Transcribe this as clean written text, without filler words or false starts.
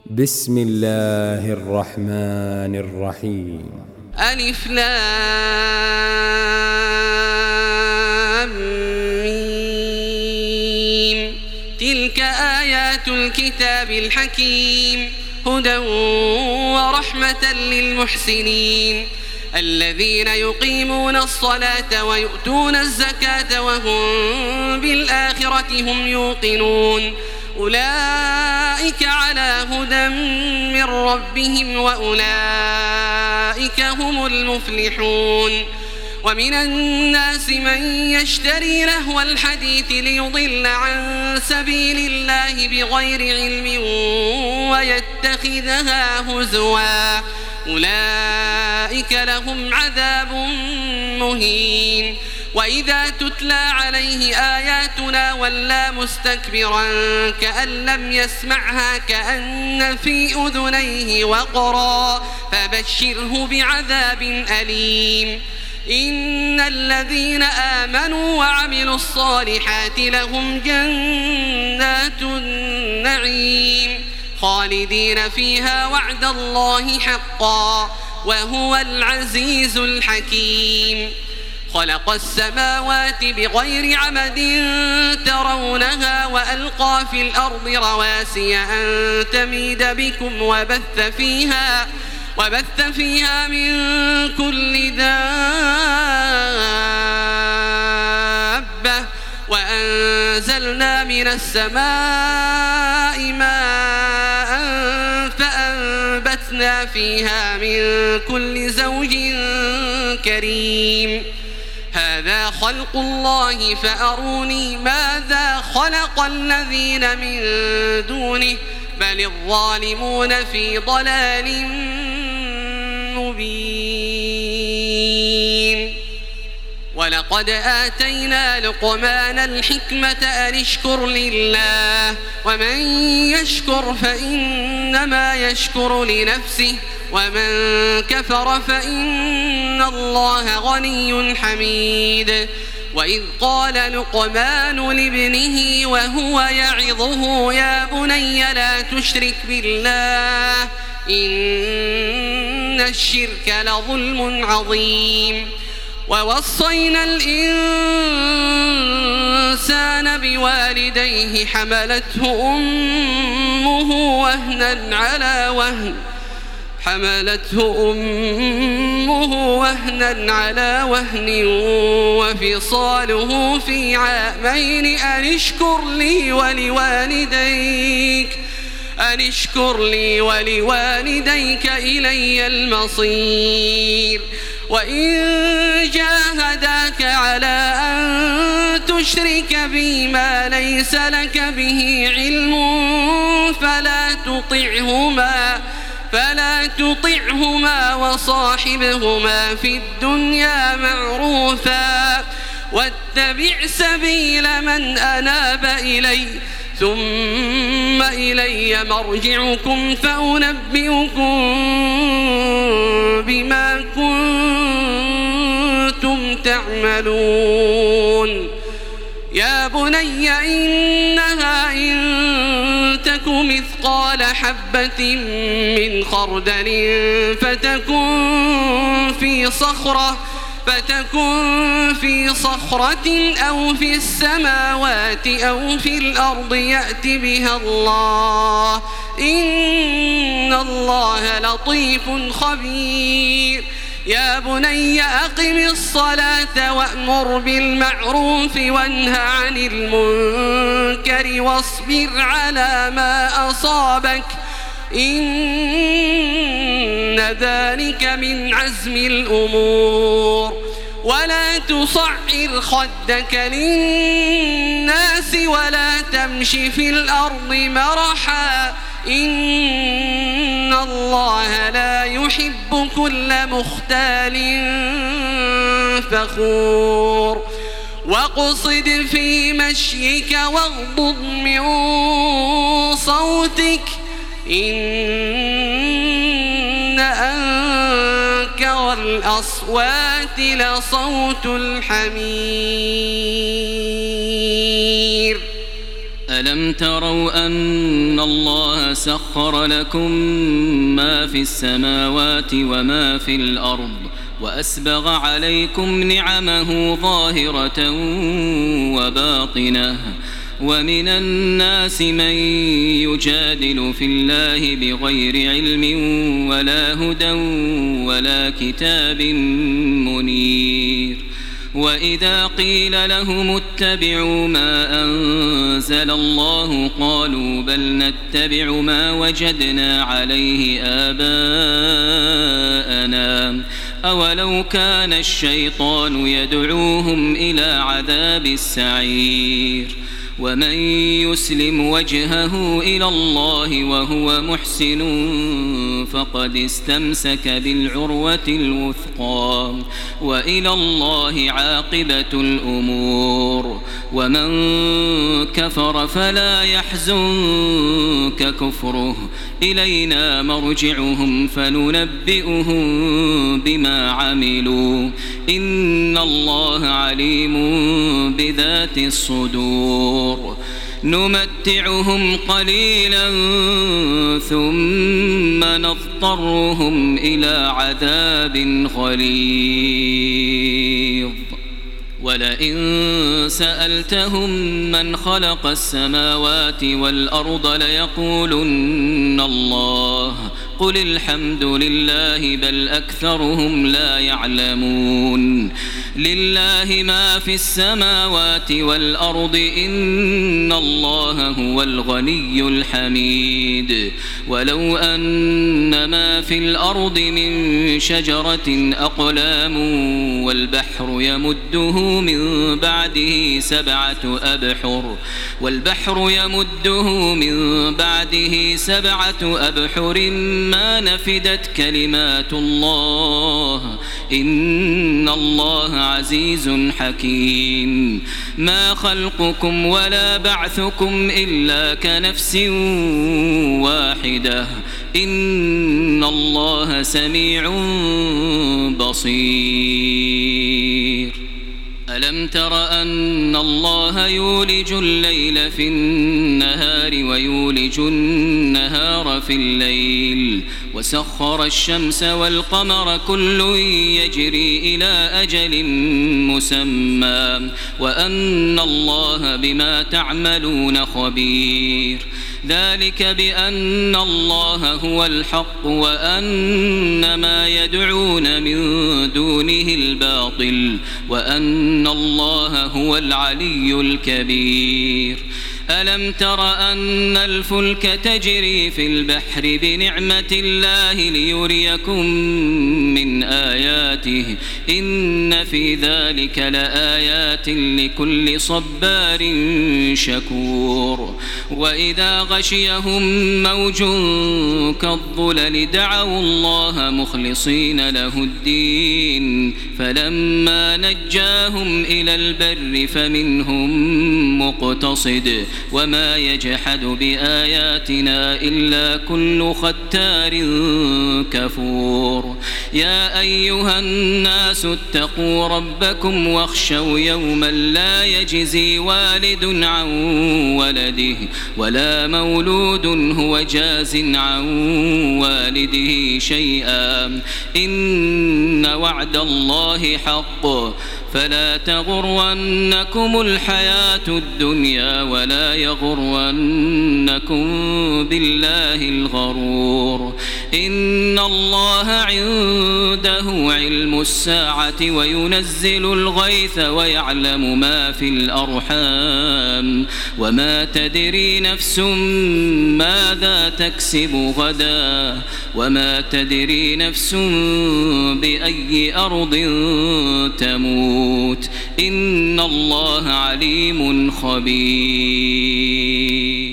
بسم الله الرحمن الرحيم. ألف لام ميم. تلك آيات الكتاب الحكيم هدى ورحمة للمحسنين الذين يقيمون الصلاة ويؤتون الزكاة وهم بالآخرة هم يوقنون أولئك على هدى من ربهم وأولئك هم المفلحون. ومن الناس من يشتري لهو الحديث ليضل عن سبيل الله بغير علم ويتخذها هزوا أولئك لهم عذاب مهين. وإذا تتلى عليه آياتنا ولى مستكبرا كأن لم يسمعها كأن في أذنيه وقرا فبشره بعذاب أليم. إن الذين آمنوا وعملوا الصالحات لهم جنات النعيم خالدين فيها وعد الله حقا وهو العزيز الحكيم. خلق السماوات بغير عمد ترونها وألقى في الأرض رواسي أن تميد بكم وبث فيها من كل دابة وأنزلنا من السماء ماء فأنبتنا فيها من كل زوج كريم. هذا خلق الله فأروني ماذا خلق الذين من دونه بل الظالمون في ضلال مبين. ولقد آتينا لقمان الحكمة أن اشكر لله ومن يشكر فإنما يشكر لنفسه ومن كفر فإن الله غني حميد. وإذ قال لقمان لابنه وهو يعظه يا بني لا تشرك بالله إن الشرك لظلم عظيم. ووصينا الإنسان بوالديه حملته أمه وهنا على وهن وفصاله في عامين أن اشكر لي ولوالديك إلي المصير. وإن جاهداك على أن تشرك بي ما ليس لك به علم فلا تطعهما وصاحبهما في الدنيا معروفا واتبع سبيل من أناب إلي ثم إلي مرجعكم فأنبئكم بما كنتم تعملون. يا بني إنها إن تك مثقال حبة من خردل فتكن في صخرة أو في السماوات أو في الأرض يأت بها الله إن الله لطيف خبير. يا بني أقم الصلاة وأمر بالمعروف وانه عن المنكر واصبر على ما أصابك إن ذلك من عزم الأمور. ولا تصعر خدك للناس ولا تمش في الأرض مرحا إن الله لا يحب كل مختال فخور. واقصد في مشيك واغضض من صوتك إن أنكر الأصوات لصوت الحمير. ألم تروا أن الله سخر لكم ما في السماوات وما في الأرض وأسبغ عليكم نعمه ظاهرة وباطنة ومن الناس من يجادل في الله بغير علم ولا هدى ولا كتاب منير وإذا قيل لهم اتبعوا ما أنزل الله قالوا بل نتبع ما وجدنا عليه آباءنا أولو كان الشيطان يدعوهم إلى عذاب السعير ومن يسلم وجهه إلى الله وهو محسن فقد استمسك بالعروة الوثقى وإلى الله عاقبة الأمور ومن كفر فلا يحزنك كفره إلينا مرجعهم فننبئهم بما عملوا إن الله عليم بذات الصدور نمتعهم قليلا ثم نضطرهم إلى عذاب غليظ ولئن سألتهم من خلق السماوات والأرض ليقولن الله قل الحمد لله بل أكثرهم لا يعلمون لله ما في السماوات والأرض إن الله هو الغني الحميد ولو أن ما في الأرض من شجرة أقلام والبحر يمده من بعده سبعة أبحر ما نفدت كلمات الله إن الله عزيز حكيم ما خلقكم ولا بعثكم إلا كنفس واحدة إن الله سميع بصير ألم تر أن الله يولج الليل في النهار ويولج النهار في الليل وسخر الشمس والقمر كل يجري إلى أجل مسمى وأن الله بما تعملون خبير ذلك بأن الله هو الحق وأن ما يدعون من دونه الباطل وأن الله هو العلي الكبير ألم تر أن الفلك تجري في البحر بنعمة الله ليريكم من آياته إن في ذلك لآيات لكل صبار شكور وإذا غشيهم موج كالظلل دعوا الله مخلصين له الدين فلما نجاهم إلى البر فمنهم مقتصد وما يجحد بآياتنا إلا كل ختار كفور يا أيها الناس اتقوا ربكم واخشوا يوما لا يجزي والد عن ولده ولا مولود هو جاز عن والده شيئا إن وعد الله حق فلا تغرنكم الحياة الدنيا ولا يغرنكم بالله الغرور إن الله عنده علم الساعة وينزل الغيث ويعلم ما في الأرحام وما تدري نفس ماذا تكسب غدا وما تدري نفس بأي أرض تموت إن الله عليم خبير